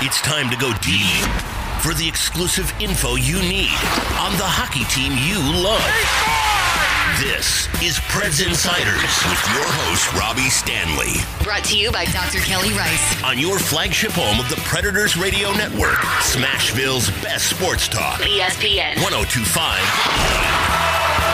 It's time to go deep for the exclusive info you need on the hockey team you love. This is Preds Insiders with your host, Robbie Stanley. Brought to you by Dr. Kelly Rice. On your flagship home of the Predators Radio Network, Smashville's best sports talk. ESPN 102.5.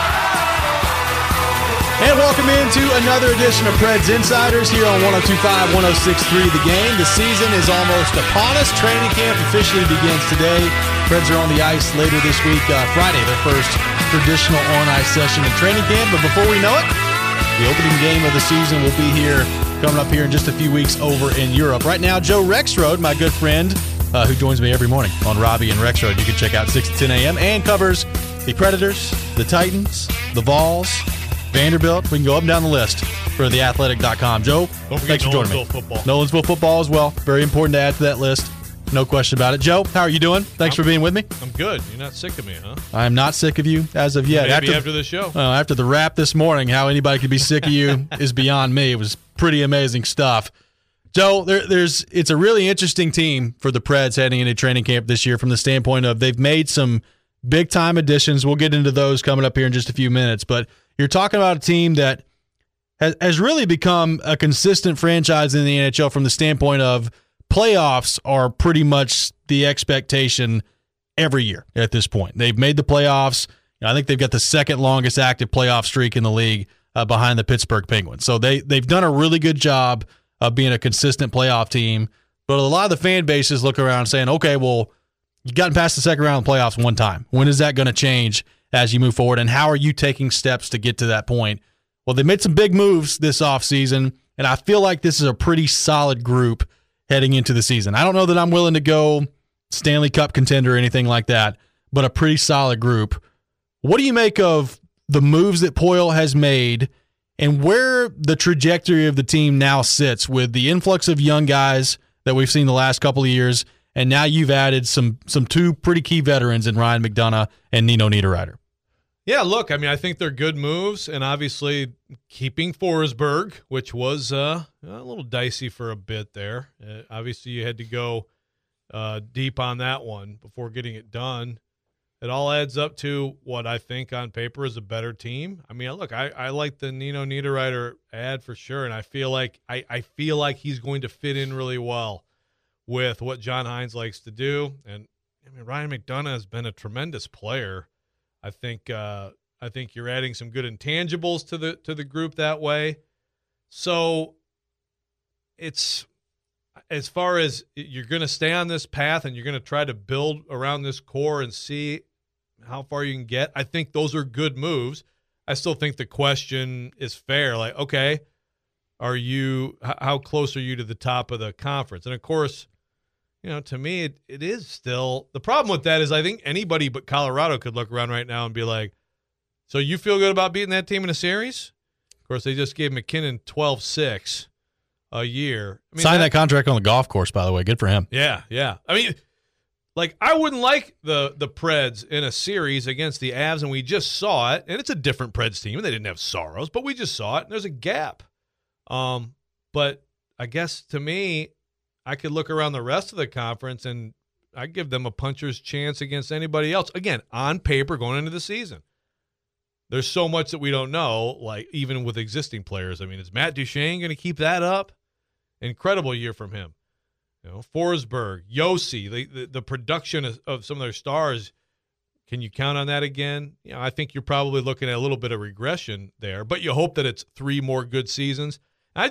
And welcome into another edition of Preds Insiders here on 102.5, 106.3 The Game. The season is almost upon us. Training camp officially begins today. Preds are on the ice later this week, Friday, their first traditional on-ice session in training camp. But before we know it, the opening game of the season will be here, coming up here in just a few weeks over in Europe. Right now, Joe Rexrode, my good friend, who joins me every morning on Robbie and Rexrode. You can check out 6 to 10 a.m. and covers the Predators, the Titans, the Vols, Vanderbilt. We can go up and down the list for theathletic.com. Joe, thanks for joining me. Football. Nolensville football as well. Very important to add to that list. No question about it. Joe, how are you doing? Thanks for being with me. I'm good. You're not sick of me, huh? I am not sick of you as of yet. Maybe after the show. After the wrap this morning, how anybody could be sick of you is beyond me. It was pretty amazing stuff. Joe, it's a really interesting team for the Preds heading into training camp this year from the standpoint of they've made some big-time additions. We'll get into those coming up here in just a few minutes, but you're talking about a team that has really become a consistent franchise in the NHL from the standpoint of playoffs are pretty much the expectation every year at this point. They've made the playoffs. I think they've got the second longest active playoff streak in the league behind the Pittsburgh Penguins. So they've done a really good job of being a consistent playoff team. But a lot of the fan bases look around saying, okay, well, you've gotten past the second round of the playoffs one time. When is that going to change as you move forward, and how are you taking steps to get to that point? Well, they made some big moves this offseason, and I feel like this is a pretty solid group heading into the season. I don't know that I'm willing to go Stanley Cup contender or anything like that, but a pretty solid group. What do you make of the moves that Poile has made and where the trajectory of the team now sits with the influx of young guys that we've seen the last couple of years, and now you've added some two pretty key veterans in Ryan McDonagh and Nino Niederreiter? Yeah, look, I mean, I think they're good moves, and obviously keeping Forsberg, which was a little dicey for a bit there. Obviously, you had to go deep on that one before getting it done. It all adds up to what I think on paper is a better team. I mean, look, I like the Nino Niederreiter ad for sure, and I feel like he's going to fit in really well with what John Hines likes to do. And I mean, Ryan McDonagh has been a tremendous player. I think you're adding some good intangibles to the group that way. So it's, as far as you're going to stay on this path and you're going to try to build around this core and see how far you can get, I think those are good moves. I still think the question is fair. Like, okay, how close are you to the top of the conference? And of course, to me, it is still – the problem with that is I think anybody but Colorado could look around right now and be like, so you feel good about beating that team in a series? Of course, they just gave McKinnon 12-6 a year. I mean, signed that contract on the golf course, by the way. Good for him. Yeah. I mean, like, I wouldn't like the Preds in a series against the Avs, and we just saw it. And it's a different Preds team, and they didn't have Saros, but we just saw it, and there's a gap. But I guess to me – I could look around the rest of the conference and I give them a puncher's chance against anybody else. Again, on paper going into the season. There's so much that we don't know, like even with existing players. I mean, is Matt Duchene going to keep that up? Incredible year from him. Forsberg, Yossi, the production of some of their stars, can you count on that again? I think you're probably looking at a little bit of regression there, but you hope that it's 3 more good seasons. I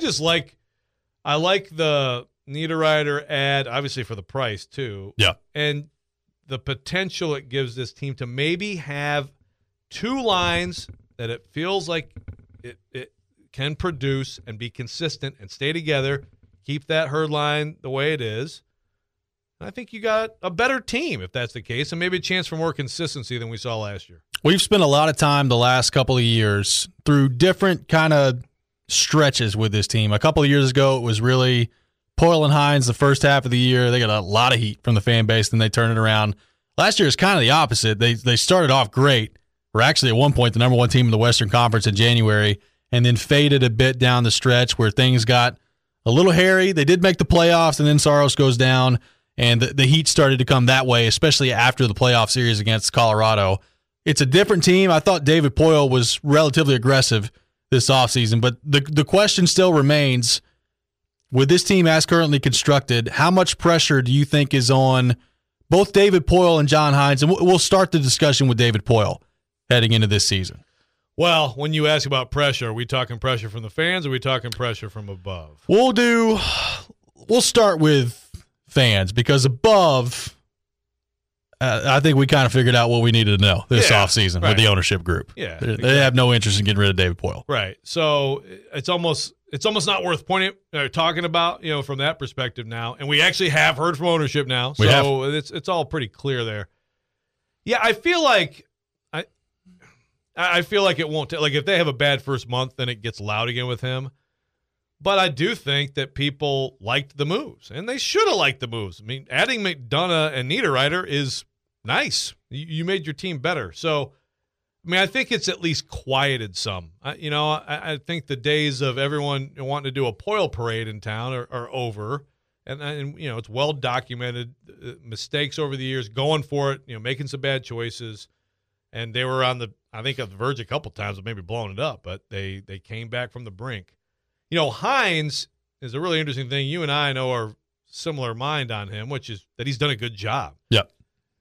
like the Niederreiter ad, obviously for the price too. Yeah. And the potential it gives this team to maybe have 2 lines that it feels like it can produce and be consistent and stay together, keep that herd line the way it is. I think you got a better team if that's the case, and maybe a chance for more consistency than we saw last year. We've spent a lot of time the last couple of years through different kind of stretches with this team. A couple of years ago, it was really Poile and Hines the first half of the year. They got a lot of heat from the fan base, then they turned it around. Last year is kind of the opposite. They started off great. We're actually at one point the number 1 team in the Western Conference in January, and then faded a bit down the stretch where things got a little hairy. They did make the playoffs, and then Saros goes down, and the heat started to come that way, especially after the playoff series against Colorado. It's a different team. I thought David Poile was relatively aggressive this offseason, but the question still remains, with this team as currently constructed, how much pressure do you think is on both David Poile and John Hines? And we'll start the discussion with David Poile heading into this season. Well, when you ask about pressure, are we talking pressure from the fans, or are we talking pressure from above? We'll start with fans, because above, I think we kind of figured out what we needed to know this offseason with the ownership group. Yeah, They have no interest in getting rid of David Poile. Right. So it's almost not worth talking about, from that perspective now. And we actually have heard from ownership now, so it's all pretty clear there. Yeah, I feel like it won't like if they have a bad first month, then it gets loud again with him. But I do think that people liked the moves, and they should have liked the moves. I mean, adding McDonough and Niederreiter is nice. You made your team better. So, I mean, I think it's at least quieted some. I think the days of everyone wanting to do a Poile parade in town are over. And it's well documented, mistakes over the years, going for it, making some bad choices. And they were on the verge a couple times of maybe blowing it up, but they came back from the brink. Hines is a really interesting thing. You and I know are similar mind on him, which is that he's done a good job. Yep.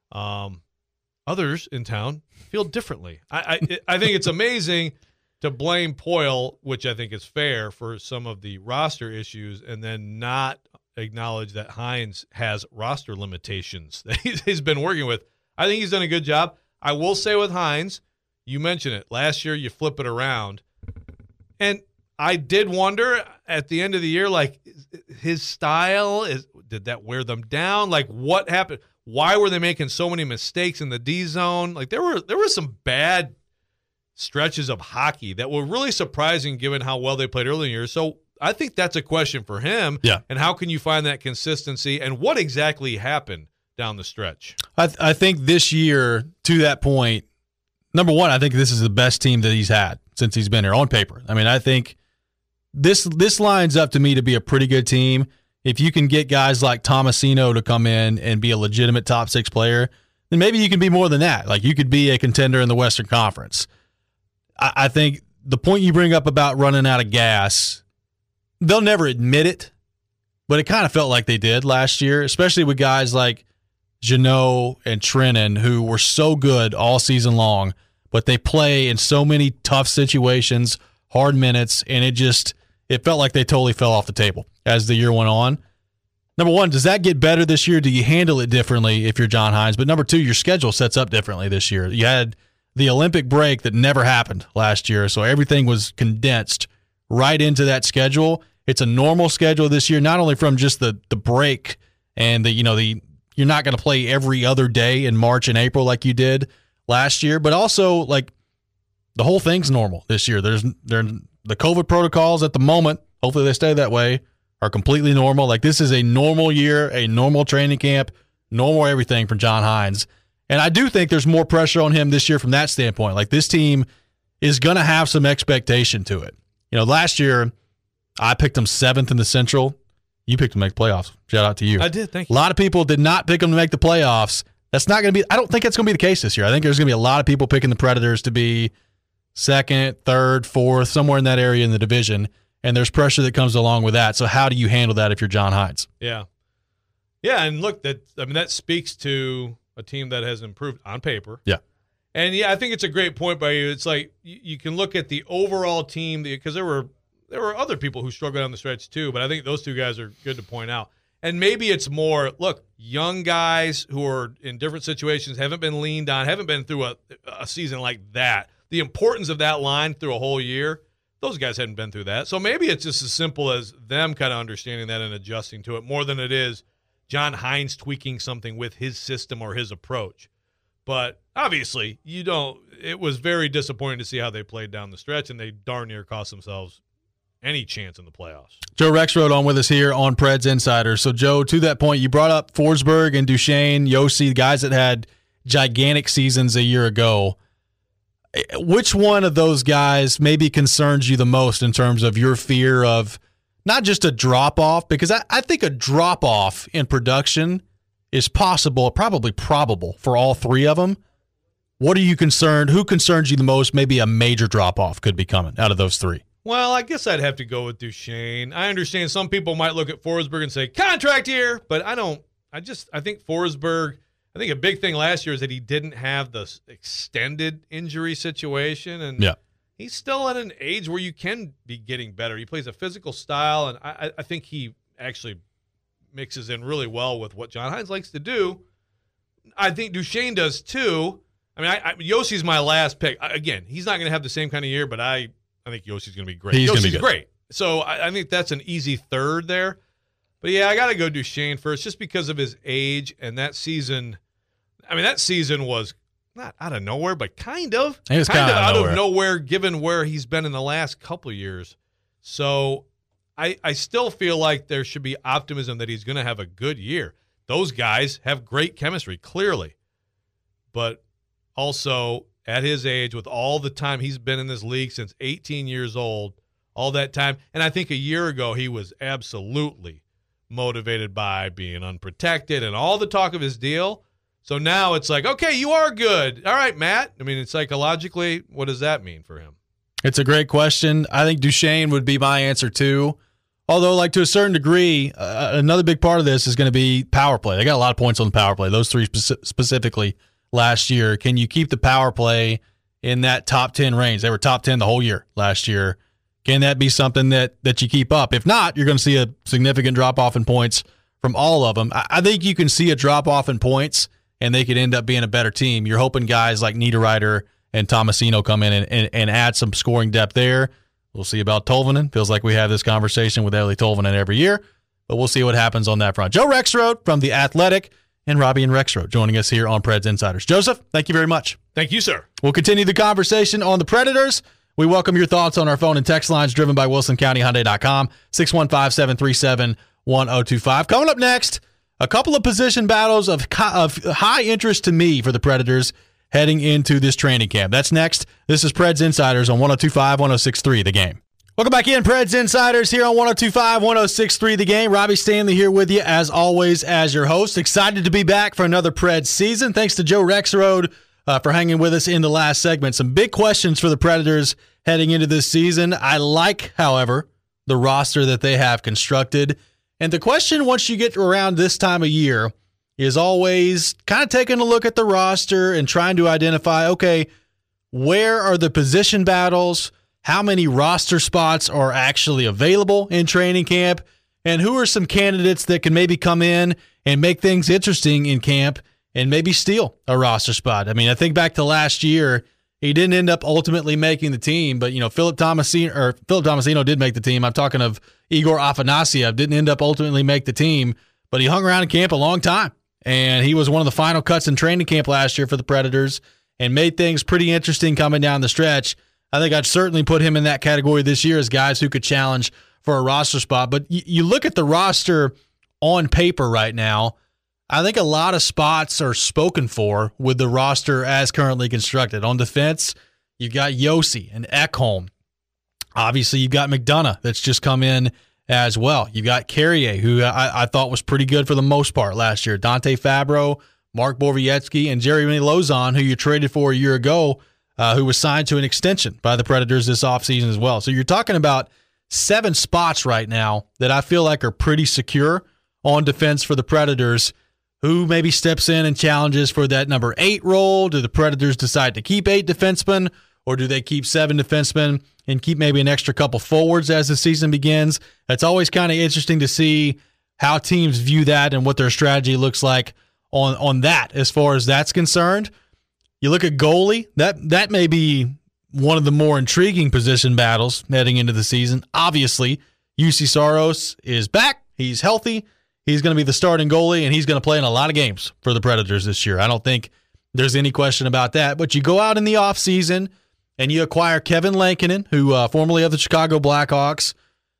Others in town feel differently. I think it's amazing to blame Poile, which I think is fair, for some of the roster issues, and then not acknowledge that Hines has roster limitations that he's been working with. I think he's done a good job. I will say with Hines, you mentioned it. Last year, you flip it around. And I did wonder at the end of the year, like, his style, did that wear them down? Like, what happened? Why were they making so many mistakes in the D zone? Like, there were some bad stretches of hockey that were really surprising given how well they played early in the year. So I think that's a question for him. Yeah. And how can you find that consistency? And what exactly happened down the stretch? I think this year, to that point, number one, I think this is the best team that he's had since he's been here on paper. I mean, I think this lines up to me to be a pretty good team. If you can get guys like Tomasino to come in and be a legitimate top six player, then maybe you can be more than that. Like, you could be a contender in the Western Conference. I think the point you bring up about running out of gas, they'll never admit it, but it kind of felt like they did last year, especially with guys like Jeannot and Trennan, who were so good all season long, but they play in so many tough situations, hard minutes, and it felt like they totally fell off the table as the year went on. Number one, does that get better this year? Do you handle it differently if you're John Hines? But number two, your schedule sets up differently this year. You had the Olympic break that never happened last year, so everything was condensed right into that schedule. It's a normal schedule this year, not only from just the break and you're not going to play every other day in March and April like you did last year, but also like the whole thing's normal this year. The COVID protocols at the moment, hopefully they stay that way, are completely normal. Like, this is a normal year, a normal training camp, normal everything for John Hines. And I do think there's more pressure on him this year from that standpoint. Like, this team is going to have some expectation to it. Last year I picked them 7th in the Central. You picked them to make playoffs. Shout out to you. I did, thank you. A lot of people did not pick them to make the playoffs. That's not going to be – I don't think that's going to be the case this year. I think there's going to be a lot of people picking the Predators to be 2nd, 3rd, 4th, somewhere in that area in the division, and there's pressure that comes along with that. So how do you handle that if you're John Hines? Yeah. Yeah, and look, that speaks to a team that has improved on paper. Yeah. And, yeah, I think it's a great point by you. It's like you can look at the overall team because there were other people who struggled on the stretch too, but I think those two guys are good to point out. And maybe it's more, look, young guys who are in different situations, haven't been leaned on, haven't been through a season like that. The importance of that line through a whole year, those guys hadn't been through that. So maybe it's just as simple as them kind of understanding that and adjusting to it more than it is John Hines tweaking something with his system or his approach. But obviously, it was very disappointing to see how they played down the stretch, and they darn near cost themselves any chance in the playoffs. Joe Rexrode on with us here on Preds Insider. So, Joe, to that point, you brought up Forsberg and Duchesne, Yossi, guys that had gigantic seasons a year ago. Which one of those guys maybe concerns you the most in terms of your fear of not just a drop-off? Because I think a drop-off in production is possible, probably probable for all three of them. What are you concerned? Who concerns you the most? Maybe a major drop-off could be coming out of those three. Well, I guess I'd have to go with Duchesne. I understand some people might look at Forsberg and say, contract year, but I don't. I think Forsberg, I think a big thing last year is that he didn't have the extended injury situation, and he's still at an age where you can be getting better. He plays a physical style, and I think he actually mixes in really well with what John Hines likes to do. I think Duchesne does too. I mean, Yossi's my last pick. Again, he's not going to have the same kind of year, but I think Yossi's going to be great. Yossi's great. So I think that's an easy third there. But, yeah, I got to go Duchesne first just because of his age and that season. I mean, that season was not out of nowhere, but kind of. It was kind of out of nowhere given where he's been in the last couple of years. So I still feel like there should be optimism that he's going to have a good year. Those guys have great chemistry, clearly. But also, at his age, with all the time he's been in this league since 18 years old, all that time, and I think a year ago he was absolutely motivated by being unprotected and all the talk of his deal. So now it's like, okay, you are good. All right, Matt. I mean, psychologically, what does that mean for him? It's a great question. I think Duchesne would be my answer too. Although, like, to a certain degree, another big part of this is going to be power play. They got a lot of points on the power play, those three specifically last year. Can you keep the power play in that top 10 range? They were top 10 the whole year last year. Can that be something that you keep up? If not, you're going to see a significant drop-off in points from all of them. I think you can see a drop-off in points, and they could end up being a better team. You're hoping guys like Niederreiter and Tomasino come in and add some scoring depth there. We'll see about Tolvanen. Feels like we have this conversation with Eeli Tolvanen every year, but we'll see what happens on that front. Joe Rexrode from The Athletic and Robbie and Rexrode joining us here on Preds Insiders. Joseph, thank you very much. Thank you, sir. We'll continue the conversation on the Predators. We welcome your thoughts on our phone and text lines driven by WilsonCountyHyundai.com, 615-737-1025. Coming up next, a couple of position battles of high interest to me for the Predators heading into this training camp. That's next. This is Preds Insiders on 102.5, 106.3 The Game. Welcome back in, Preds Insiders here on 102.5, 106.3 The Game. Robbie Stanley here with you, as always, as your host. Excited to be back for another Preds season. Thanks to Joe Rexrode for hanging with us in the last segment. Some big questions for the Predators heading into this season. I like, however, the roster that they have constructed. And the question, once you get around this time of year, is always kind of taking a look at the roster and trying to identify, okay, where are the position battles? How many roster spots are actually available in training camp? And who are some candidates that can maybe come in and make things interesting in camp and maybe steal a roster spot? I mean, I think back to last year, he didn't end up ultimately making the team, but, you know, Philip Tomasino did make the team. I'm talking of Igor Afanasyev, didn't end up ultimately make the team, but he hung around in camp a long time. And he was one of the final cuts in training camp last year for the Predators and made things pretty interesting coming down the stretch. I think I'd certainly put him in that category this year as guys who could challenge for a roster spot. But you look at the roster on paper right now, I think a lot of spots are spoken for with the roster as currently constructed. On defense, you've got Josi and Ekholm. Obviously, you've got McDonough that's just come in as well. You've got Carrier, who I thought was pretty good for the most part last year. Dante Fabro, Mark Borowiecki, and Jeremy Lauzon, who you traded for a year ago, who was signed to an extension by the Predators this offseason as well. So you're talking about 7 spots right now that I feel like are pretty secure on defense for the Predators. Who maybe steps in and challenges for that number 8 role? Do the Predators decide to keep 8 defensemen, or do they keep 7 defensemen and keep maybe an extra couple forwards as the season begins? It's always kind of interesting to see how teams view that and what their strategy looks like on that as far as that's concerned. You look at goalie, that may be one of the more intriguing position battles heading into the season. Obviously, UC Saros is back. He's healthy. He's going to be the starting goalie, and he's going to play in a lot of games for the Predators this year. I don't think there's any question about that. But you go out in the offseason, and you acquire Kevin Lankinen, who formerly of the Chicago Blackhawks,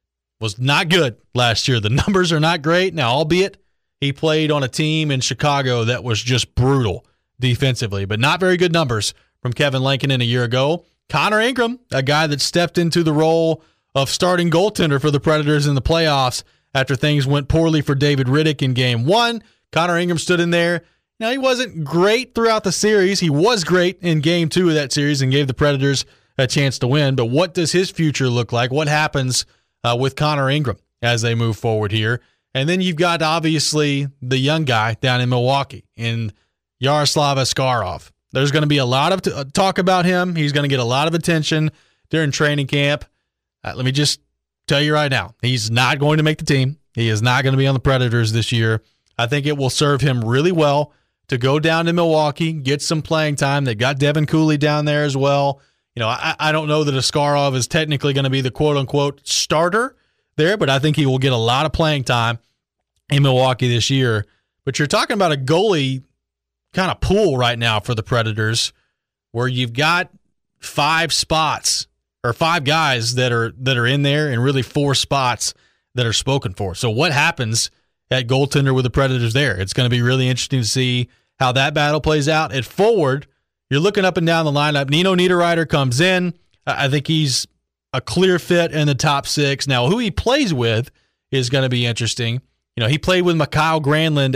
was not good last year. The numbers are not great. Now, albeit he played on a team in Chicago that was just brutal defensively, but not very good numbers from Kevin Lankinen a year ago. Connor Ingram, a guy that stepped into the role of starting goaltender for the Predators in the playoffs after things went poorly for David Rittich in Game 1, Connor Ingram stood in there. Now, he wasn't great throughout the series. He was great in Game 2 of that series and gave the Predators a chance to win. But what does his future look like? What happens with Connor Ingram as they move forward here? And then you've got, obviously, the young guy down in Milwaukee in Yaroslav Askarov. There's going to be a lot of talk about him. He's going to get a lot of attention during training camp. Let me just tell you right now, he's not going to make the team. He is not going to be on the Predators this year. I think it will serve him really well to go down to Milwaukee, get some playing time. They got Devin Cooley down there as well. You know, I don't know that Askarov is technically going to be the quote-unquote starter there, but I think he will get a lot of playing time in Milwaukee this year. But you're talking about a goalie kind of pool right now for the Predators where you've got 5 spots or 5 guys that are in there and really 4 spots that are spoken for. So what happens at goaltender with the Predators there? It's going to be really interesting to see how that battle plays out. At forward, you're looking up and down the lineup. Nino Niederreiter comes in. I think he's a clear fit in the top 6. Now, who he plays with is going to be interesting. You know, he played with Mikael Granlund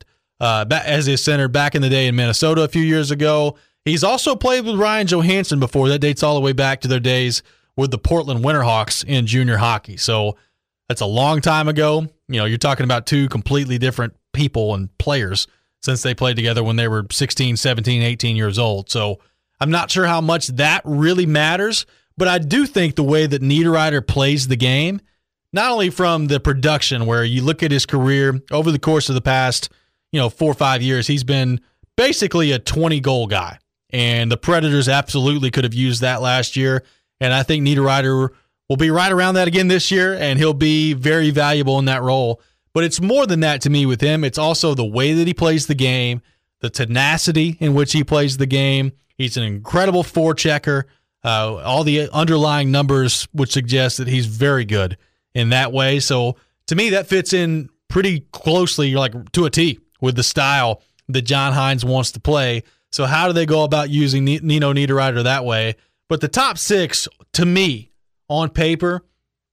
as his center back in the day in Minnesota a few years ago. He's also played with Ryan Johansson before. That dates all the way back to their days with the Portland Winterhawks in junior hockey. So that's a long time ago. You know, you're talking about 2 completely different people and players since they played together when they were 16, 17, 18 years old. So I'm not sure how much that really matters, but I do think the way that Niederreiter plays the game, not only from the production where you look at his career over the course of the past, 4 or 5 years, he's been basically a 20-goal guy. And the Predators absolutely could have used that last year. And I think Niederreiter will be right around that again this year, and he'll be very valuable in that role. But it's more than that to me with him. It's also the way that he plays the game, the tenacity in which he plays the game. He's an incredible forechecker. All the underlying numbers would suggest that he's very good in that way. So to me, that fits in pretty closely, like to a T, with the style that John Hines wants to play. So how do they go about using Nino Niederreiter that way? But the top 6, to me, on paper,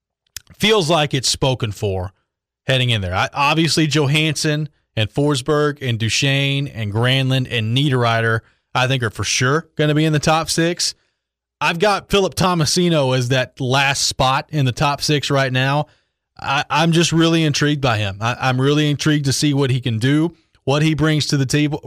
feels like it's spoken for heading in there. Obviously, Johansson and Forsberg and Duchesne and Granlund and Niederreiter, I think, are for sure going to be in the top 6. I've got Philip Tomasino as that last spot in the top 6 right now. I'm just really intrigued by him. I'm really intrigued to see what he can do, what he brings to the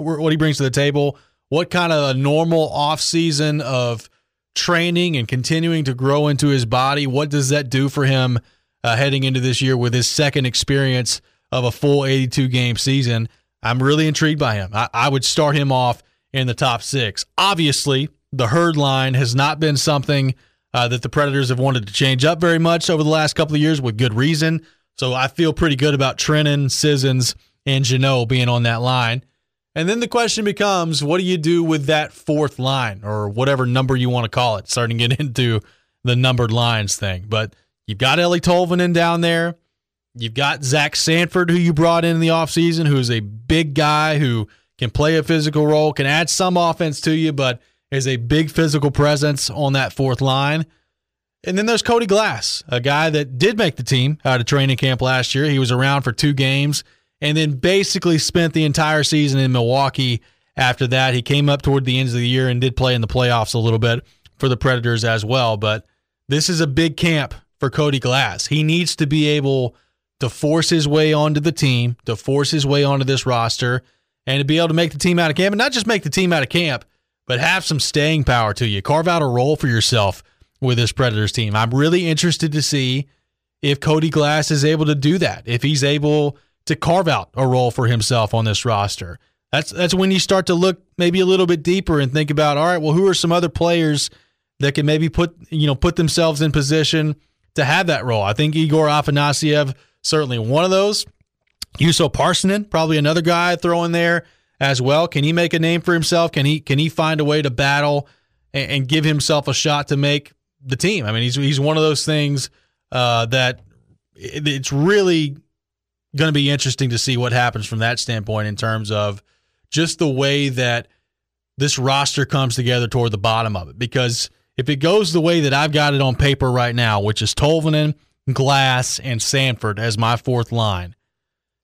table, what kind of a normal offseason of training and continuing to grow into his body, what does that do for him heading into this year with his second experience of a full 82-game season. I'm really intrigued by him. I would start him off in the top 6. Obviously, the Herd line has not been something that the Predators have wanted to change up very much over the last couple of years with good reason. So I feel pretty good about Trenin, Sissons, and Jeannot being on that line. And then the question becomes, what do you do with that 4th line, or whatever number you want to call it, starting to get into the numbered lines thing. But you've got Eeli Tolvanen down there. You've got Zach Sanford, who you brought in the offseason, who is a big guy who can play a physical role, can add some offense to you, but is a big physical presence on that 4th line. And then there's Cody Glass, a guy that did make the team out of training camp last year. He was around for 2 games and then basically spent the entire season in Milwaukee after that. He came up toward the end of the year and did play in the playoffs a little bit for the Predators as well. But this is a big camp for Cody Glass. He needs to be able to force his way onto the team, to force his way onto this roster, and to be able to make the team out of camp. And not just make the team out of camp, but have some staying power to you. Carve out a role for yourself with this Predators team. I'm really interested to see if Cody Glass is able to do that, if he's able to carve out a role for himself on this roster. That's when you start to look maybe a little bit deeper and think about, all right, well, who are some other players that can maybe put themselves in position to have that role? I think Igor Afanasyev, certainly one of those. Juuso Parssinen, probably another guy throw in there as well. Can he make a name for himself? Can he find a way to battle and give himself a shot to make the team? I mean, he's one of those things that it's really going to be interesting to see what happens from that standpoint in terms of just the way that this roster comes together toward the bottom of it. Because if it goes the way that I've got it on paper right now, which is Tolvanen, Glass, and Sanford as my 4th line,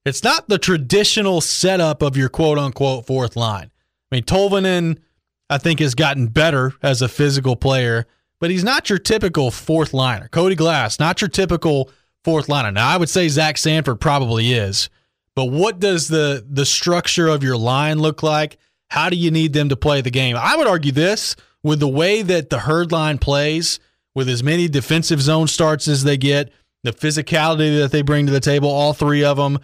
it's not the traditional setup of your quote-unquote fourth line. I mean, Tolvanen, I think, has gotten better as a physical player, but he's not your typical fourth liner. Cody Glass, not your typical fourth liner. Now, I would say Zach Sanford probably is, but what does the structure of your line look like? How do you need them to play the game? I would argue this, with the way that the Herd line plays, with as many defensive zone starts as they get, the physicality that they bring to the table, all three of them,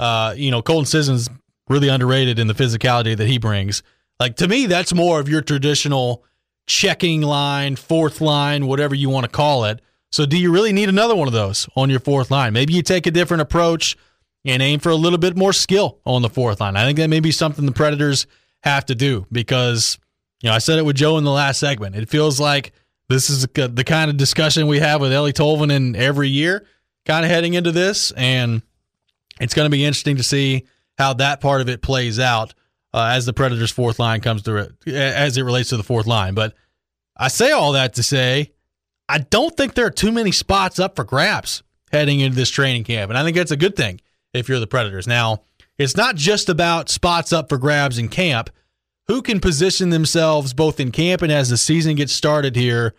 Colton Sisson's really underrated in the physicality that he brings. Like, to me, that's more of your traditional checking line, fourth line, whatever you want to call it. So do you really need another one of those on your fourth line? Maybe you take a different approach and aim for a little bit more skill on the fourth line. I think that may be something the Predators have to do because, I said it with Joe in the last segment. It feels like this is the kind of discussion we have with Eeli Tolvanen every year, kind of heading into this, and it's going to be interesting to see how that part of it plays out as the Predators' fourth line comes through it, as it relates to the fourth line. But I say all that to say I don't think there are too many spots up for grabs heading into this training camp, and I think that's a good thing if you're the Predators. Now, it's not just about spots up for grabs in camp. Who can position themselves both in camp and as the season gets started here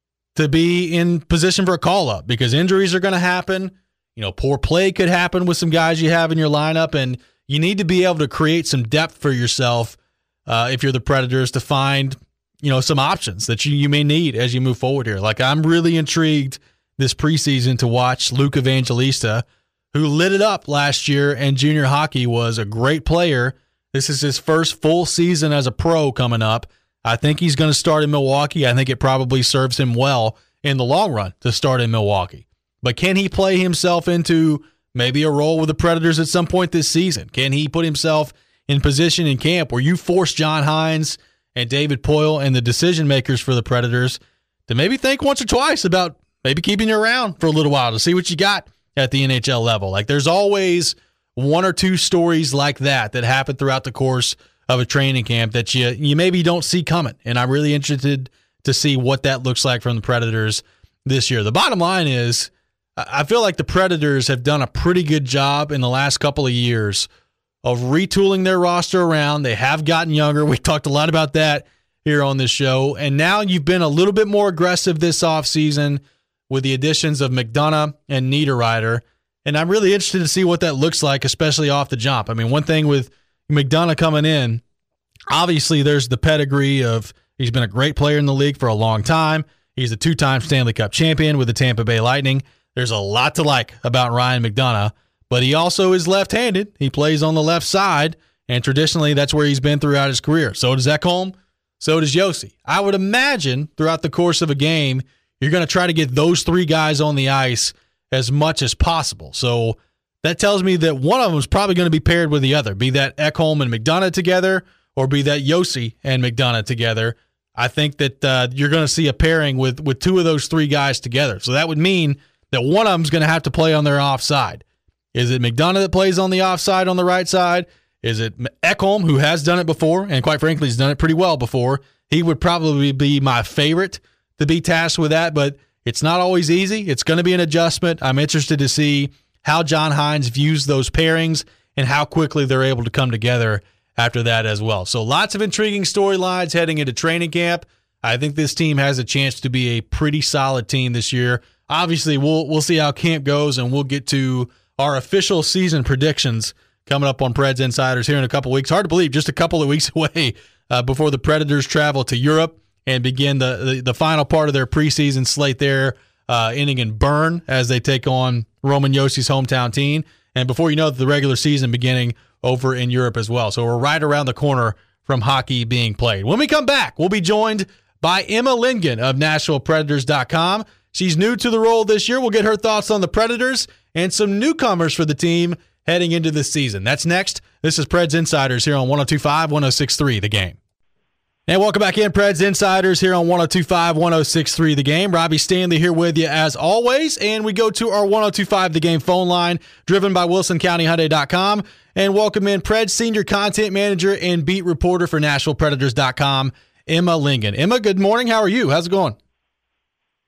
to be in position for a call-up? Because injuries are going to happen. Poor play could happen with some guys you have in your lineup, and you need to be able to create some depth for yourself if you're the Predators to find, some options that you may need as you move forward here. Like, I'm really intrigued this preseason to watch Luke Evangelista, who lit it up last year in junior hockey, was a great player. This is his first full season as a pro coming up. I think he's going to start in Milwaukee. I think it probably serves him well in the long run to start in Milwaukee. But can he play himself into maybe a role with the Predators at some point this season? Can he put himself in position in camp where you force John Hines and David Poile and the decision makers for the Predators to maybe think once or twice about maybe keeping you around for a little while to see what you got at the NHL level? Like, there's always one or two stories like that happen throughout the course of a training camp that you maybe don't see coming. And I'm really interested to see what that looks like from the Predators this year. The bottom line is, I feel like the Predators have done a pretty good job in the last couple of years of retooling their roster around. They have gotten younger. We talked a lot about that here on this show. And now you've been a little bit more aggressive this offseason with the additions of McDonough and Niederreiter. And I'm really interested to see what that looks like, especially off the jump. I mean, one thing with McDonough coming in, obviously there's the pedigree of he's been a great player in the league for a long time. He's a two-time Stanley Cup champion with the Tampa Bay Lightning. There's a lot to like about Ryan McDonough, but he also is left-handed. He plays on the left side, and traditionally that's where he's been throughout his career. So does Ekholm. So does Josi. I would imagine throughout the course of a game, you're going to try to get those three guys on the ice as much as possible. So that tells me that one of them is probably going to be paired with the other, be that Ekholm and McDonough together or be that Josi and McDonough together. I think that you're going to see a pairing with two of those three guys together. So that would mean that one of them is going to have to play on their offside. Is it McDonough that plays on the offside on the right side? Is it Ekholm, who has done it before, and quite frankly, he's done it pretty well before? He would probably be my favorite to be tasked with that, but it's not always easy. It's going to be an adjustment. I'm interested to see how John Hines views those pairings and how quickly they're able to come together after that as well. So lots of intriguing storylines heading into training camp. I think this team has a chance to be a pretty solid team this year. Obviously, we'll see how camp goes, and we'll get to our official season predictions coming up on Preds Insiders here in a couple weeks. Hard to believe, just a couple of weeks away before the Predators travel to Europe and begin the final part of their preseason slate there, ending in Bern as they take on Roman Josi's hometown team. And before you know it, the regular season beginning over in Europe as well. So we're right around the corner from hockey being played. When we come back, we'll be joined by Emma Lingen of NashvillePredators.com. She's new to the role this year. We'll get her thoughts on the Predators and some newcomers for the team heading into this season. That's next. This is Preds Insiders here on 102.5, 106.3 The Game. And welcome back in, Preds Insiders here on 102.5, 106.3 The Game. Robbie Stanley here with you as always. And we go to our 102.5 The Game phone line, driven by WilsonCountyHyundai.com. And welcome in Preds Senior Content Manager and Beat Reporter for NashvillePredators.com, Emma Lingen. Emma, good morning. How are you? How's it going?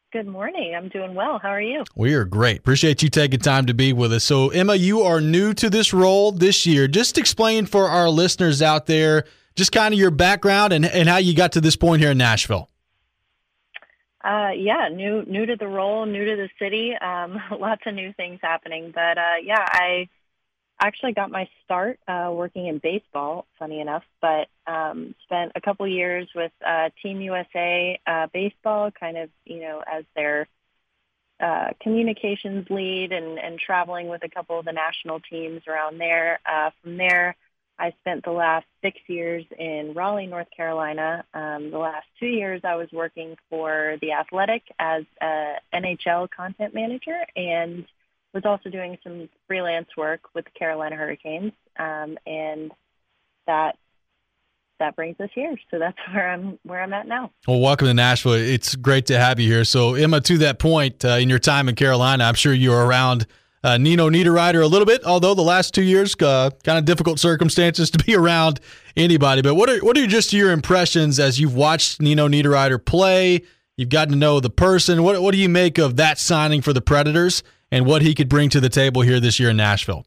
Good morning. I'm doing well. How are you? We are great. Appreciate you taking time to be with us. So, Emma, you are new to this role this year. Just explain for our listeners out there just kind of your background and how you got to this point here in Nashville. New to the role, new to the city. Lots of new things happening. But, I actually got my start working in baseball, funny enough, but spent a couple years with Team USA baseball, kind of, as their communications lead and traveling with a couple of the national teams around there. From there, I spent the last 6 years in Raleigh, North Carolina. The last 2 years I was working for The Athletic as a NHL content manager and was also doing some freelance work with the Carolina Hurricanes. And that brings us here. So that's where I'm at now. Well, welcome to Nashville. It's great to have you here. So, Emma, to that point, in your time in Carolina, I'm sure you were around Nino Niederreiter a little bit, although the last 2 years, kind of difficult circumstances to be around anybody. But what are just your impressions as you've watched Nino Niederreiter play? You've gotten to know the person. What do you make of that signing for the Predators and what he could bring to the table here this year in Nashville?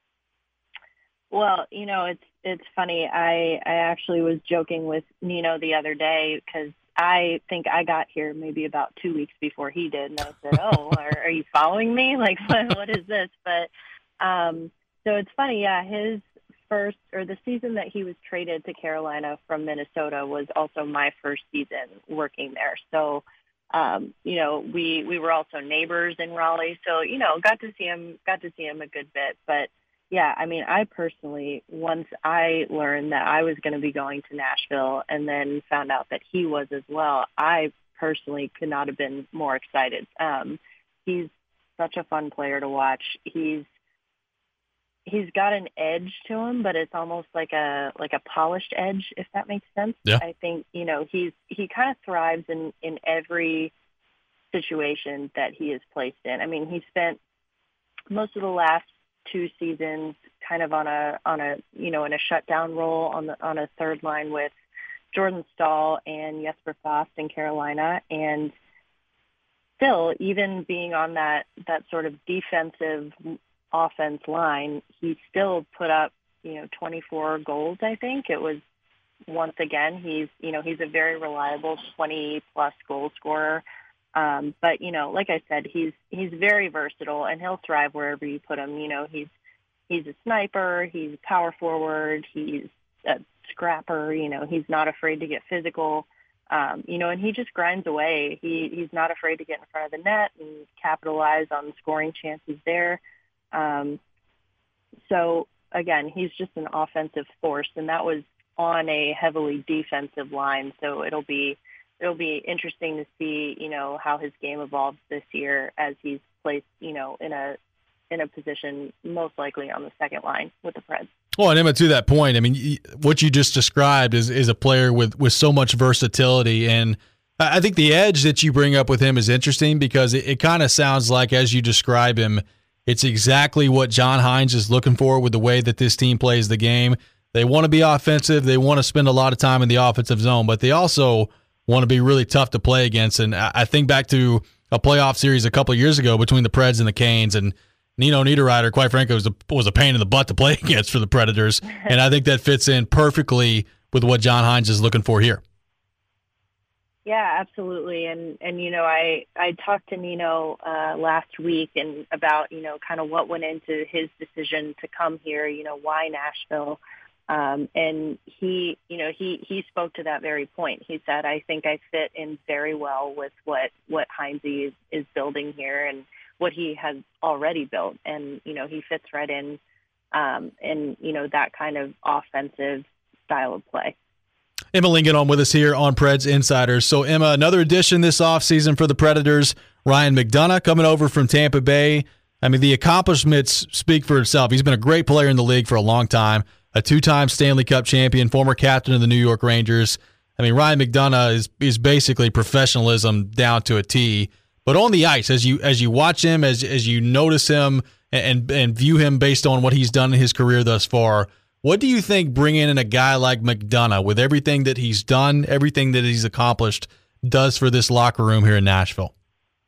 Well, it's funny. I actually was joking with Nino the other day because I think I got here maybe about 2 weeks before he did. And I said, are you following me? Like, what is this? But so it's funny. Yeah, his the season that he was traded to Carolina from Minnesota was also my first season working there. So, we were also neighbors in Raleigh. So, got to see him a good bit. But yeah, I mean, I personally, once I learned that I was going to be going to Nashville and then found out that he was as well, I personally could not have been more excited. He's such a fun player to watch. He's got an edge to him, but it's almost like a polished edge, if that makes sense. Yeah. I think, he kind of thrives in every situation that he is placed in. I mean, he spent most of the last 2 seasons kind of on a in a shutdown role on a third line with Jordan Staal and Jesper Fast in Carolina, and still, even being on that sort of defensive offense line, he still put up 24 goals. I think it was. Once again, he's a very reliable 20+ goal scorer. But like I said, he's very versatile and he'll thrive wherever you put him. He's a sniper, he's a power forward, he's a scrapper, he's not afraid to get physical. And he just grinds away. He's not afraid to get in front of the net and capitalize on the scoring chances there. So again, he's just an offensive force, and that was on a heavily defensive line. So it'll be interesting to see, how his game evolves this year as he's placed, in a position most likely on the second line with the Preds. Well, and Emma, to that point, I mean, what you just described is a player with so much versatility, and I think the edge that you bring up with him is interesting because it kind of sounds like, as you describe him, it's exactly what John Hines is looking for with the way that this team plays the game. They want to be offensive. They want to spend a lot of time in the offensive zone, but they also want to be really tough to play against. And I think back to a playoff series a couple of years ago between the Preds and the Canes, and Nino Niederreiter, quite frankly, was a pain in the butt to play against for the Predators. And I think that fits in perfectly with what John Hines is looking for here. Yeah, absolutely. And I talked to Nino last week and about, kind of what went into his decision to come here, why Nashville. And he spoke to that very point. He said, I think I fit in very well with what Hines is building here and what he has already built. And, he fits right in, that kind of offensive style of play. Emma Lincoln on with us here on Preds Insiders. So, Emma, another addition this offseason for the Predators, Ryan McDonagh coming over from Tampa Bay. I mean, the accomplishments speak for itself. He's been a great player in the league for a long time, a 2-time Stanley Cup champion, former captain of the New York Rangers. I mean, Ryan McDonagh is basically professionalism down to a T. But on the ice, as you watch him, as you notice him and view him based on what he's done in his career thus far, what do you think bringing in a guy like McDonagh, with everything that he's done, everything that he's accomplished, does for this locker room here in Nashville?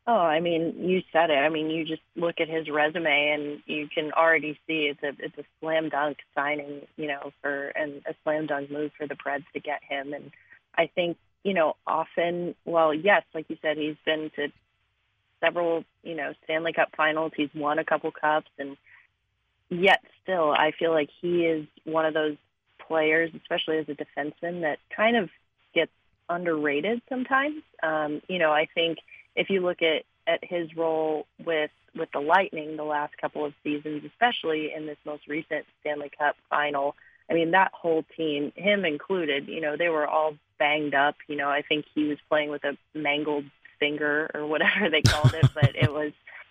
Oh, I mean, you said it. I mean, you just look at his resume and you can already see it's a slam dunk signing, and a slam dunk move for the Preds to get him. And I think, often, well, yes, like you said, he's been to several, Stanley Cup finals. He's won a couple cups, and yet still, I feel like he is one of those players, especially as a defenseman, that kind of gets underrated sometimes. I think if you look at his role with the Lightning the last couple of seasons, especially in this most recent Stanley Cup final, I mean, that whole team, him included, they were all banged up. I think he was playing with a mangled finger or whatever they called it, but it was,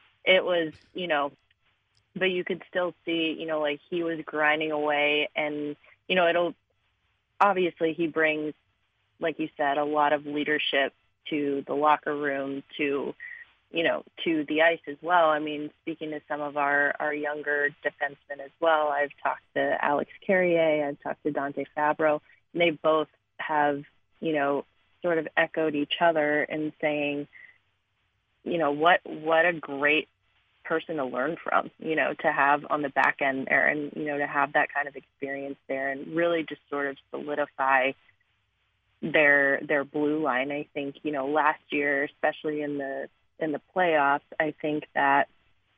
but you could still see, like he was grinding away, and, obviously he brings, like you said, a lot of leadership to the locker room, to the ice as well. I mean, speaking to some of our younger defensemen as well, I've talked to Alex Carrier, I've talked to Dante Fabro, and they both have, sort of echoed each other in saying, what a great person to learn from, to have on the back end there, and, to have that kind of experience there and really just sort of solidify their blue line. I think, last year, especially in the playoffs, I think that,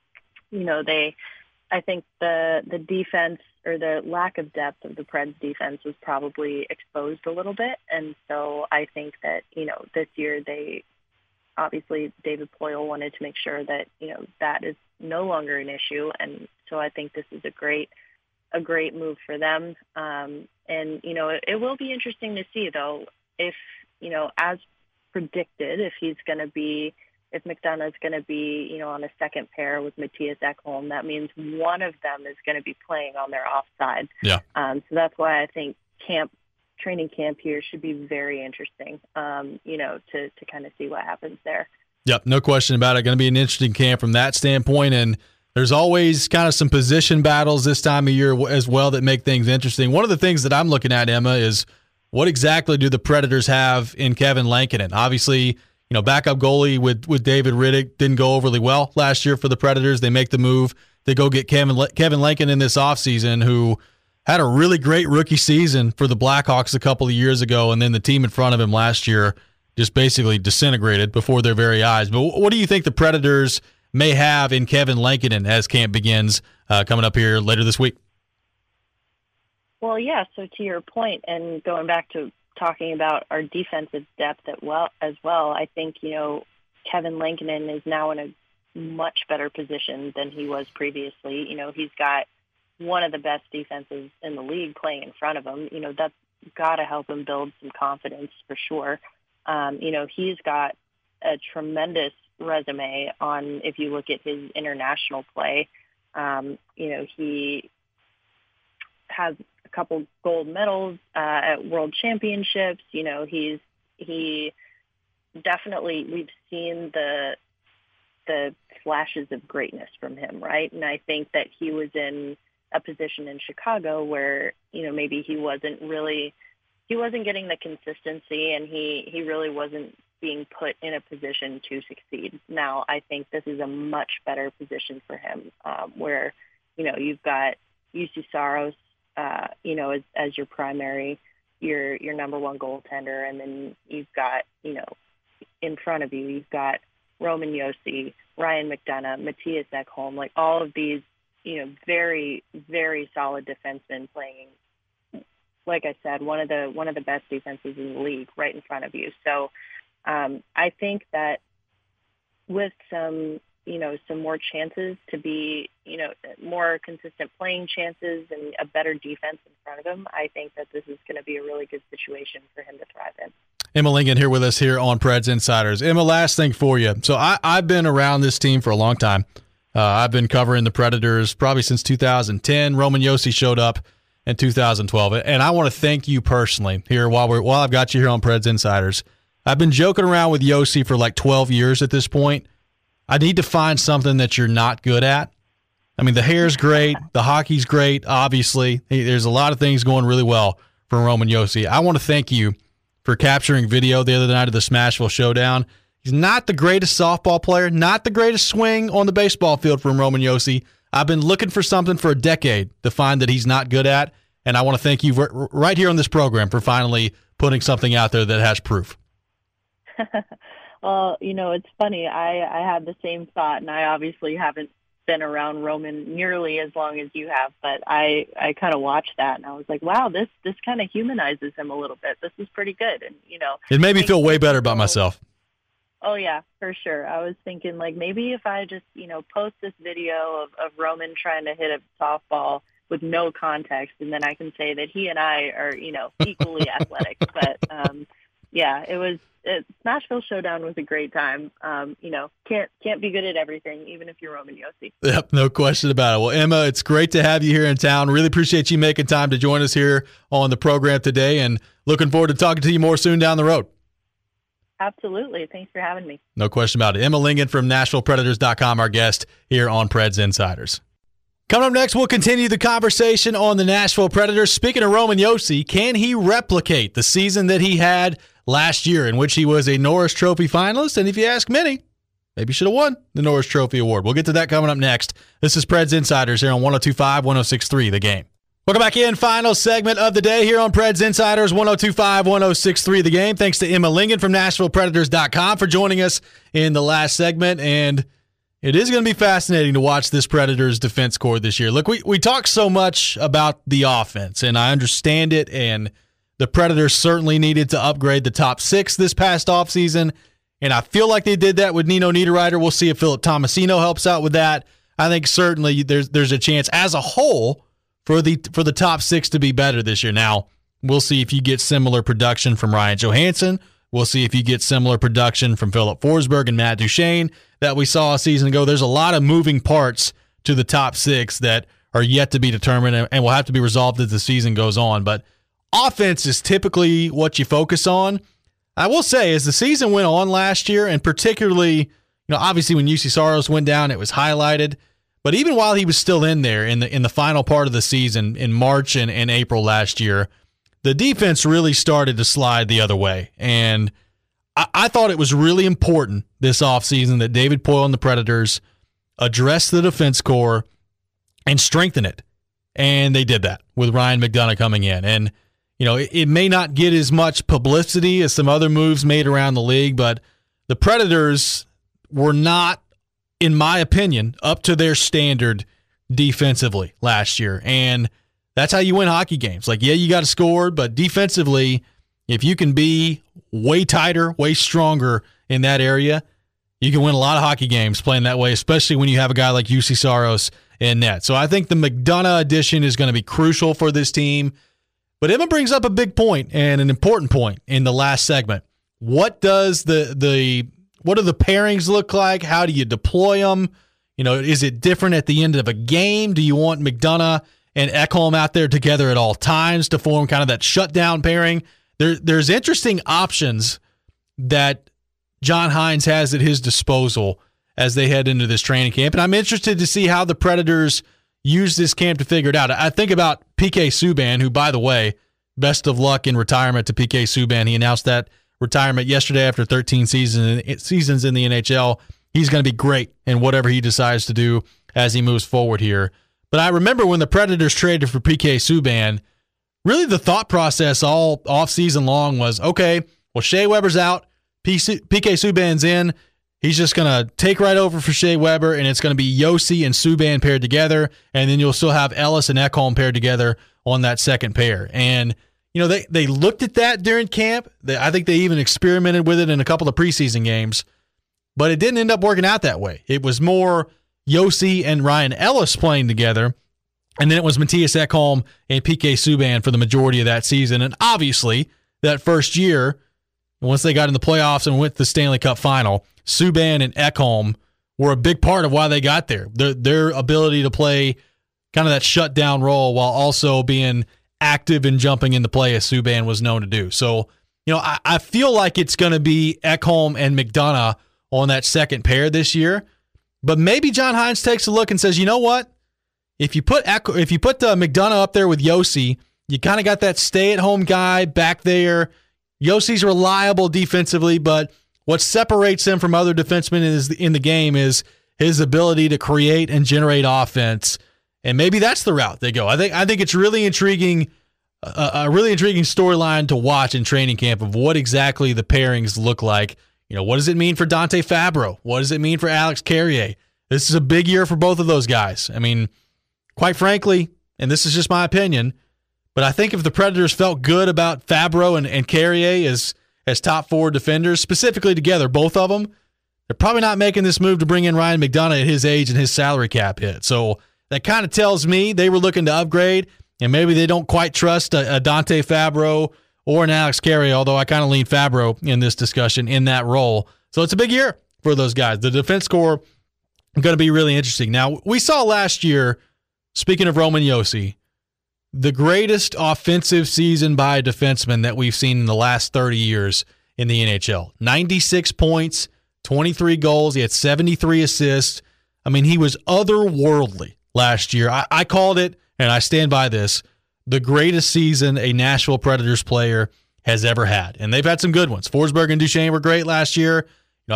I think the defense, or the lack of depth of the Preds defense, was probably exposed a little bit. And so I think that, this year obviously David Poile wanted to make sure that, that is no longer an issue. And so I think this is a great move for them. And, it will be interesting to see, though, if, as predicted, if McDonough's going to be, on a second pair with Mattias Ekholm, that means one of them is going to be playing on their offside. Yeah. So that's why I think training camp here should be very interesting, to kind of see what happens there. Yep, no question about it. Going to be an interesting camp from that standpoint, and there's always kind of some position battles this time of year as well that make things interesting. One of the things that I'm looking at, Emma, is what exactly do the Predators have in Kevin Lankinen? Obviously, backup goalie with David Riddick didn't go overly well last year for the Predators. They make the move. They go get Kevin Lankinen this offseason, who had a really great rookie season for the Blackhawks a couple of years ago, and then the team in front of him last year just basically disintegrated before their very eyes. But what do you think the Predators may have in Kevin Lankinen as camp begins coming up here later this week? Well, yeah, so to your point, and going back to talking about our defensive depth as well, I think, Kevin Lankinen is now in a much better position than he was previously. He's got one of the best defenses in the league playing in front of him. That's got to help him build some confidence for sure. He's got a tremendous resume on, if you look at his international play. He has a couple gold medals at world championships. He definitely, we've seen the flashes of greatness from him, right? And I think that he was in a position in Chicago where, maybe he wasn't getting the consistency, and he really wasn't being put in a position to succeed. Now, I think this is a much better position for him, where, you've got UC Saros, as your primary, your number one goaltender, and then you've got, in front of you, you've got Roman Josi, Ryan McDonough, Mattias Ekholm, like all of these, very, very solid defensemen playing, like I said, one of the best defenses in the league right in front of you. So I think that with some more chances to be, more consistent playing chances and a better defense in front of him, I think that this is going to be a really good situation for him to thrive in. Emma Lincoln here with us here on Preds Insiders. Emma, last thing for you. So I've been around this team for a long time. I've been covering the Predators probably since 2010. Roman Josi showed up in 2012. And I want to thank you personally here while I've got you here on Preds Insiders. I've been joking around with Josi for like 12 years at this point. I need to find something that you're not good at. I mean, the hair's great. The hockey's great, obviously. There's a lot of things going really well for Roman Josi. I want to thank you for capturing video the other night of the Smashville Showdown. He's not the greatest softball player, not the greatest swing on the baseball field from Roman Josi. I've been looking for something for a decade to find that he's not good at, and I want to thank you right here on this program for finally putting something out there that has proof. Well, it's funny. I had the same thought, and I obviously haven't been around Roman nearly as long as you have, but I kind of watched that, and I was like, wow, this kind of humanizes him a little bit. This is pretty good. And, it made me feel way better about myself. Oh, yeah, for sure. I was thinking, like, maybe if I just, post this video of Roman trying to hit a softball with no context, and then I can say that he and I are, equally athletic. But, yeah, Smashville Showdown was a great time. Can't be good at everything, even if you're Roman Josi. Yep, no question about it. Well, Emma, it's great to have you here in town. Really appreciate you making time to join us here on the program today, and looking forward to talking to you more soon down the road. Absolutely. Thanks for having me. No question about it. Emma Lingen from NashvillePredators.com, our guest here on Preds Insiders. Coming up next, we'll continue the conversation on the Nashville Predators. Speaking of Roman Josi, can he replicate the season that he had last year in which he was a Norris Trophy finalist? And if you ask many, maybe should have won the Norris Trophy Award. We'll get to that coming up next. This is Preds Insiders here on 102.5, 106.3 The Game. Welcome back in. Final segment of the day here on Preds Insiders, 102.5, 106.3 The Game. Thanks to Emma Lingen from NashvillePredators.com for joining us in the last segment. And it is going to be fascinating to watch this Predators defense core this year. Look, we talk so much about the offense, and I understand it, and the Predators certainly needed to upgrade the top six this past offseason, and I feel like they did that with Nino Niederreiter. We'll see if Philip Tomasino helps out with that. I think certainly there's a chance as a whole for the top six to be better this year. Now, we'll see if you get similar production from Ryan Johansson. We'll see if you get similar production from Philip Forsberg and Matt Duchene that we saw a season ago. There's a lot of moving parts to the top six that are yet to be determined and will have to be resolved as the season goes on. But offense is typically what you focus on. I will say, as the season went on last year, and particularly, obviously when UC Saros went down, it was highlighted. But even while he was still in there in the final part of the season in March and April last year, the defense really started to slide the other way. And I thought it was really important this offseason that David Poile and the Predators address the defense core and strengthen it. And they did that with Ryan McDonagh coming in. And, it may not get as much publicity as some other moves made around the league, but the Predators were not, in my opinion, up to their standard defensively last year. And that's how you win hockey games. Like, yeah, you got to score, but defensively, if you can be way tighter, way stronger in that area, you can win a lot of hockey games playing that way, especially when you have a guy like UC Saros in net. So I think the McDonagh addition is going to be crucial for this team. But Emma brings up a big point and an important point in the last segment. What does what do the pairings look like? How do you deploy them? Is it different at the end of a game? Do you want McDonagh and Ekholm out there together at all times to form kind of that shutdown pairing? There's interesting options that John Hynes has at his disposal as they head into this training camp. And I'm interested to see how the Predators use this camp to figure it out. I think about PK Subban, who, by the way, best of luck in retirement to PK Subban. He announced that retirement yesterday after 13 seasons in the NHL. He's going to be great in whatever he decides to do as he moves forward here. But I remember when the Predators traded for PK Subban, really the thought process all offseason long was, okay, well, Shea Weber's out, PK Subban's in. He's just going to take right over for Shea Weber, and it's going to be Josi and Subban paired together, and then you'll still have Ellis and Ekholm paired together on that second pair. And, they looked at that during camp. I think they even experimented with it in a couple of preseason games, but it didn't end up working out that way. It was more Josi and Ryan Ellis playing together, and then it was Matthias Ekholm and PK Subban for the majority of that season. And obviously, that first year, once they got in the playoffs and went to the Stanley Cup final, Subban and Ekholm were a big part of why they got there. Their ability to play kind of that shutdown role while also being active and jumping into play, as Subban was known to do. So, I feel like it's going to be Ekholm and McDonagh on that second pair this year. But maybe John Hynes takes a look and says, you know what? If you put McDonagh up there with Josi, you kind of got that stay-at-home guy back there. Yosi's reliable defensively, but What separates him from other defensemen in the game is his ability to create and generate offense, and maybe that's the route they go. I think it's really intriguing, a really intriguing storyline to watch in training camp of what exactly the pairings look like. What does it mean for Dante Fabro? What does it mean for Alex Carrier? This is a big year for both of those guys. I mean, quite frankly, and this is just my opinion, but I think if the Predators felt good about Fabro and Carrier as top forward defenders, specifically together, both of them, they're probably not making this move to bring in Ryan McDonagh at his age and his salary cap hit. So that kind of tells me they were looking to upgrade, and maybe they don't quite trust a Dante Fabro or an Alex Carrier, although I kind of lean Fabro in this discussion in that role. So it's a big year for those guys. The defense core going to be really interesting. Now, we saw last year, speaking of Roman Josi, the greatest offensive season by a defenseman that we've seen in the last 30 years in the NHL. 96 points, 23 goals. He had 73 assists. I mean, he was otherworldly last year. I called it, and I stand by this, the greatest season a Nashville Predators player has ever had. And they've had some good ones. Forsberg and Duchesne were great last year.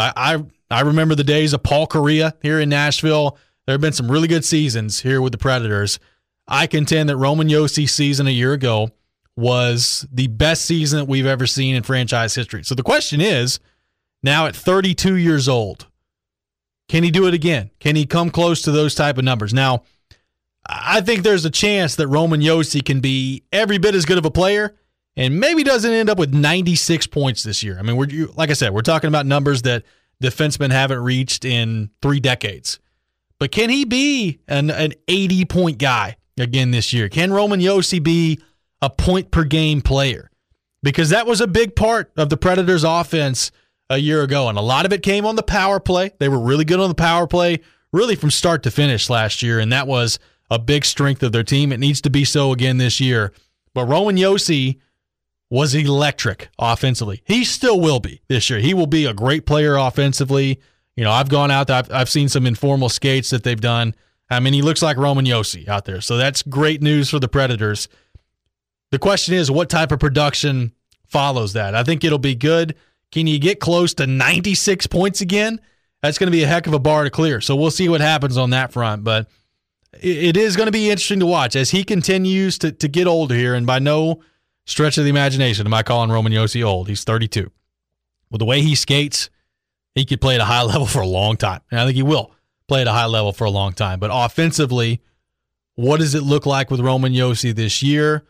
I remember the days of Paul Kariya here in Nashville. There have been some really good seasons here with the Predators. I contend that Roman Josi's season a year ago was the best season that we've ever seen in franchise history. So the question is, now at 32 years old, can he do it again? Can he come close to those type of numbers? Now, I think there's a chance that Roman Josi can be every bit as good of a player and maybe doesn't end up with 96 points this year. I mean, like I said, we're talking about numbers that defensemen haven't reached in 3 decades. But can he be an 80-point guy again this year? Can Roman Josi be a point-per-game player? Because that was a big part of the Predators' offense a year ago, and a lot of it came on the power play. They were really good on the power play, really from start to finish last year, and that was a big strength of their team. It needs to be so again this year. But Roman Josi was electric offensively. He still will be this year. He will be a great player offensively. I've gone out there, I've seen some informal skates that they've done. I mean, he looks like Roman Josi out there. So that's great news for the Predators. The question is, what type of production follows that? I think it'll be good. Can you get close to 96 points again? That's going to be a heck of a bar to clear. So we'll see what happens on that front. But it is going to be interesting to watch as he continues to get older here. And by no stretch of the imagination am I calling Roman Josi old. He's 32. With the way he skates, he could play at a high level for a long time. And I think he will play at a high level for a long time. But offensively, what does it look like with Roman Josi this year?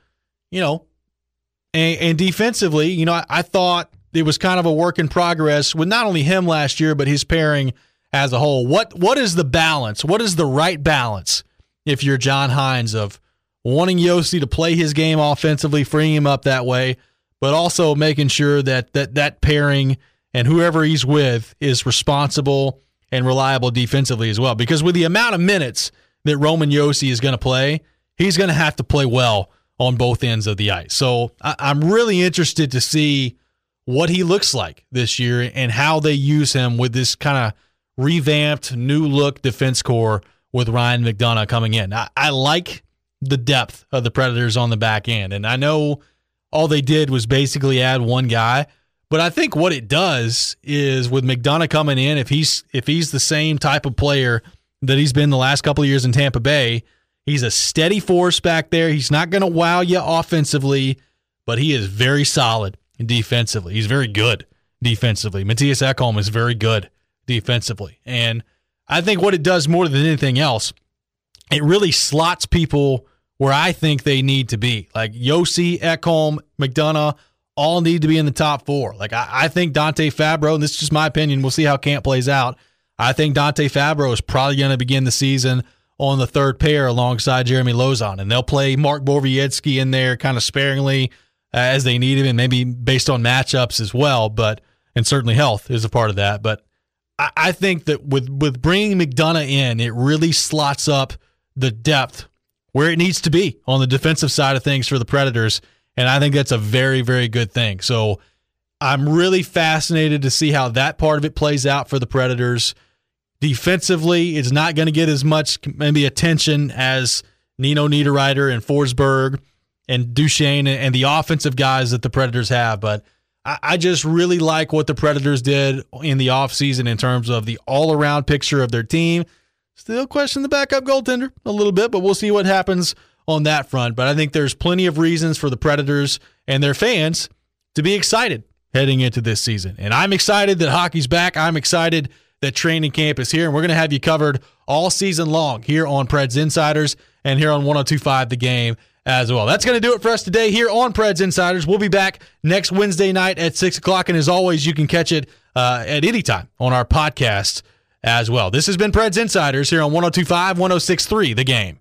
And defensively, I thought it was kind of a work in progress with not only him last year, but his pairing as a whole. What is the balance? What is the right balance if you're John Hynes of wanting Josi to play his game offensively, freeing him up that way, but also making sure that pairing and whoever he's with is responsible and reliable defensively as well? Because with the amount of minutes that Roman Josi is going to play, he's going to have to play well on both ends of the ice. So I'm really interested to see what he looks like this year and how they use him with this kind of revamped, new-look defense core with Ryan McDonagh coming in. I like the depth of the Predators on the back end, and I know all they did was basically add one guy, but I think what it does is with McDonagh coming in, if he's the same type of player that he's been the last couple of years in Tampa Bay, he's a steady force back there. He's not going to wow you offensively, but he is very solid defensively. He's very good defensively. Mattias Ekholm is very good defensively. And I think what it does more than anything else, it really slots people where I think they need to be. Like Josi, Ekholm, McDonagh, all need to be in the top 4. Like I think Dante Fabro, and this is just my opinion, we'll see how camp plays out. I think Dante Fabro is probably going to begin the season on the third pair alongside Jeremy Lauzon, and they'll play Mark Borowiecki in there kind of sparingly as they need him, and maybe based on matchups as well, and certainly health is a part of that. But I think that with bringing McDonagh in, it really slots up the depth where it needs to be on the defensive side of things for the Predators, and I think that's a very, very good thing. So I'm really fascinated to see how that part of it plays out for the Predators. Defensively, it's not going to get as much maybe attention as Nino Niederreiter and Forsberg and Duchesne and the offensive guys that the Predators have, but I just really like what the Predators did in the offseason in terms of the all-around picture of their team. Still question the backup goaltender a little bit, but we'll see what happens on that front. But I think there's plenty of reasons for the Predators and their fans to be excited heading into this season. And I'm excited that hockey's back. I'm excited that training camp is here, and we're going to have you covered all season long here on Preds Insiders and here on 102.5 The Game as well. That's going to do it for us today here on Preds Insiders. We'll be back next Wednesday night at 6 o'clock, and as always, you can catch it at any time on our podcast as well. This has been Preds Insiders here on 102.5, 106.3 The Game.